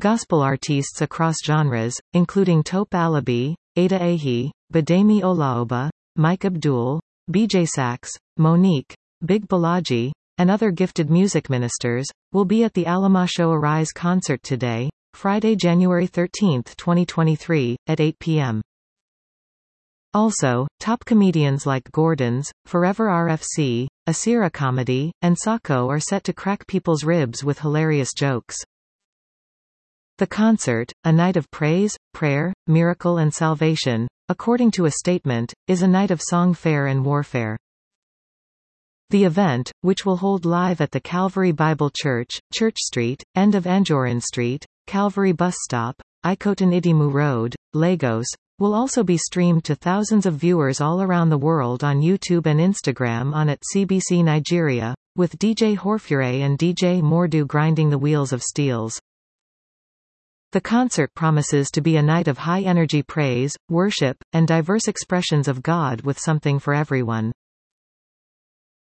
gospel artists across genres, including Tope Alabi, Ada Ahi, Bademi Olaoba, Mike Abdul, BJ Sachs, Monique, Big Balaji, and other gifted music ministers, will be at the Alamasho Arise concert today, Friday, January 13, 2023, at 8 p.m. Also, top comedians like Gordon's, Forever RFC, Asira Comedy, and Sako are set to crack people's ribs with hilarious jokes. The concert, a night of praise, prayer, miracle and salvation, according to a statement, is a night of song fair and warfare. The event, which will hold live at the Calvary Bible Church, Church Street, end of Anjorin Street, Calvary Bus Stop, Ikotan Idimu Road, Lagos, will also be streamed to thousands of viewers all around the world on YouTube and Instagram on at CBC Nigeria, with DJ Horfure and DJ Mordu grinding the wheels of steels. The concert promises to be a night of high-energy praise, worship, and diverse expressions of God with something for everyone.